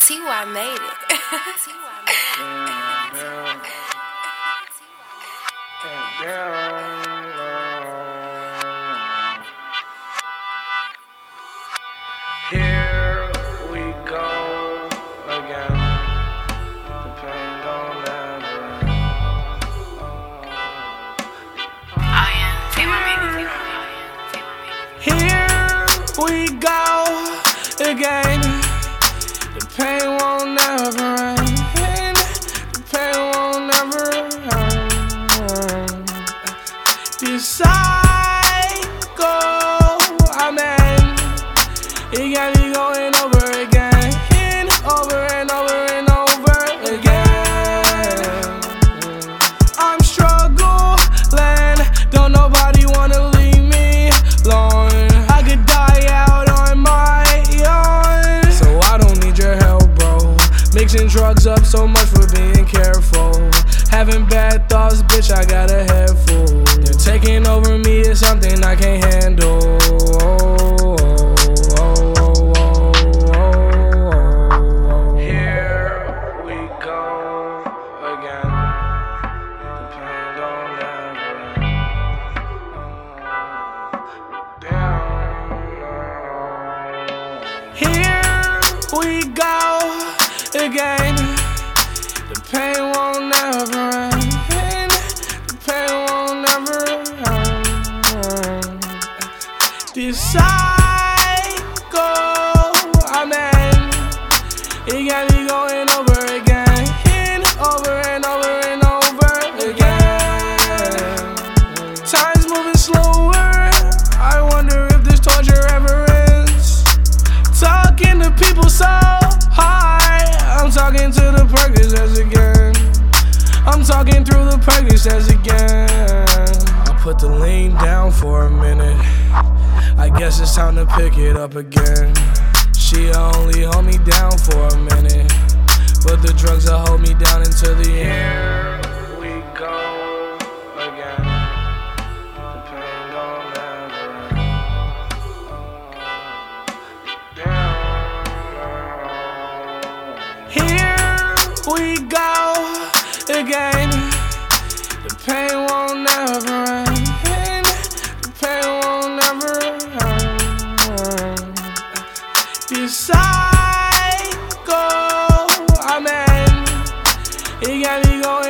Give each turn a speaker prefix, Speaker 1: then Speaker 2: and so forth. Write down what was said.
Speaker 1: T.Y. made it.
Speaker 2: Here we go again. The pain don't never end.
Speaker 1: Oh yeah, T.Y. made it.
Speaker 2: Here we go again. The pain won't never end. The pain won't never end. This cycle I'm in, it got me going over again, over and over and over again. I'm struggling, don't nobody wanna leave me alone. I could die out on my own, so I don't need your help, bro. Mixing drugs up so much for being careful. Having bad thoughts, bitch, I got a head full. They're taking over me is something I can't handle. Here we go again. The pain don't ever end. Here we go again. The pain won't never end. The pain won't never end. This cycle I'm in, it got me going over again, over and over and over again. Time's moving slower, I wonder if this torture ever ends. Talking to people so hard, I'm talking to the Percocets again. I'm talking through the Percocets again. I'll put the lean down for a minute, I guess it's time to pick it up again. She only hold me down for a minute, but the drugs will hold me down until the end. Here we go again. The pain don't ever end. Here we go again. The pain won't never end. The pain won't never end. This cycle I'm in, it got me going